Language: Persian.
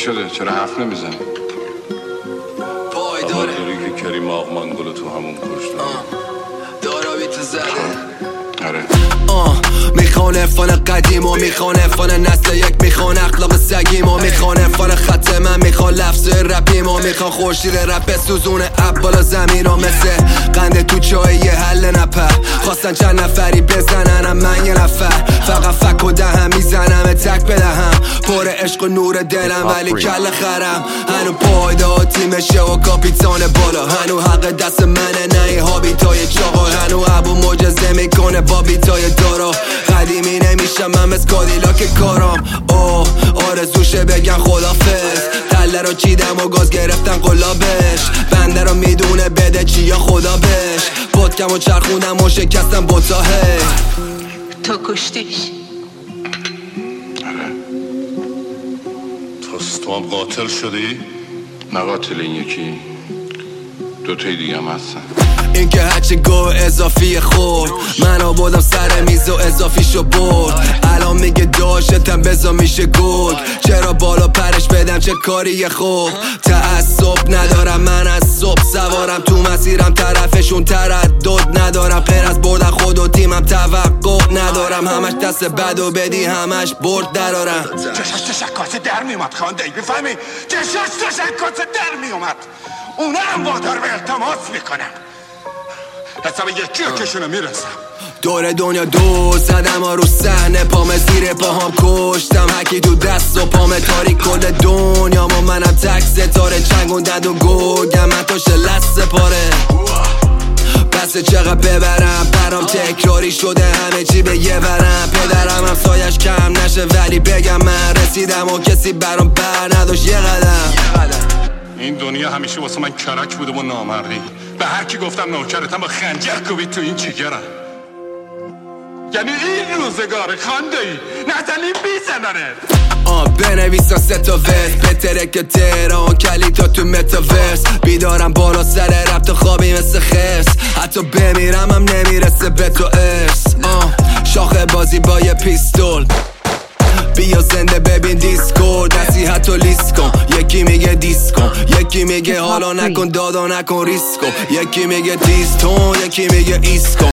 شده؟ چرا حرف نمیزنی؟ پای داره داری که کریم آقمنگل تو همون کشته دارابی تو زده آره میخوان عرفان قدیم و میخوان عرفان نسل یک، میخوان اخلاق سگیم و میخوان عرفان خط من، میخوان لفظ رپیم و میخوان خورشید رپ سوزونه اب بالا زمین و مثل قنده تو چای یه حل نپر. خواستن چند نفری بزننم من یه نفر، فقط فک و دهم میزنم تک بدهم، پر عشق و نور دلم ولی کل خرم. هنو پایدار تیمشه و کاپیتان بالا، هنو حق دست منه نه این هابیتای چاقا، هنو ابو معجزه میکنه با بیتای دارا. قدیمی نمیشم من مثل کادیلاک کارام، اوه آرزوشه بگن خدافظ. تله رو چیدم و گاز گرفتن قلابش، بنده رو میدونه بده چی یا خدا بش. پدکم و چرخوندم و شکستم بوتاهه. تو کشتیش؟ آره تو هم قاتل شدی؟ نه قاتل این یکی، دوتای دیگه هم هستن. این که هرچی گو اضافی خورد، من آبادم سر میز و اضافیشو برد. الان میگه داشتم بزا میشه گرگ، چرا بالا پرش بدم چه کاریه خوب. تعصب ندارم من از صبح سوارم تو مسیرم، طرفشون تردد ندارم، غیر از بردن خود و تیمم توقع ندارم. همش دست بد و بدی همش برد درارم. چشاش تشکات در میومد خانده ای بفهمی، چشاش تشکات در میومد، اونا هم وادار به التماس میکنم، حساب یکی کشونو میرسم. دور دنیا دو زدم ها رو صحنه، پام زیر پاهام کشتم هکی تو دست و پام تاریک کل دنیا ما، منم تک ستاره چنگوندد و گرگم من تاش لسه پاره. بسه چقدر ببرم برام تکراری شده همه چی به یه ورم، پدرم هم سایش کم نشه ولی بگم من رسیدم و کسی برام بر نداشت یه قدم. این دنیا همیشه واسه من کرک بوده و نامردی، به هر کی گفتم نوکرتم با خنجر کوبید تو این جگرم. یعنی این روزگار خانده ای نزنی بیزننه. بنویسن 3 تا ورس بهتره که تهران کلیتا تو متاورس. بیدارم بالا سر رب تو خوابی مثل خرس، حتی بمیرم هم نمیرسه به تو ارس. شاخه بازی با یه پیستول، بیا زنده ببین دیسکورد، نصیحت و لیست کن. یکی میگه دیس کن، یکی میگه حالا نکن دادا نکن ریسک کن، یکی میگه دیستون، یکی میگه ایست کن.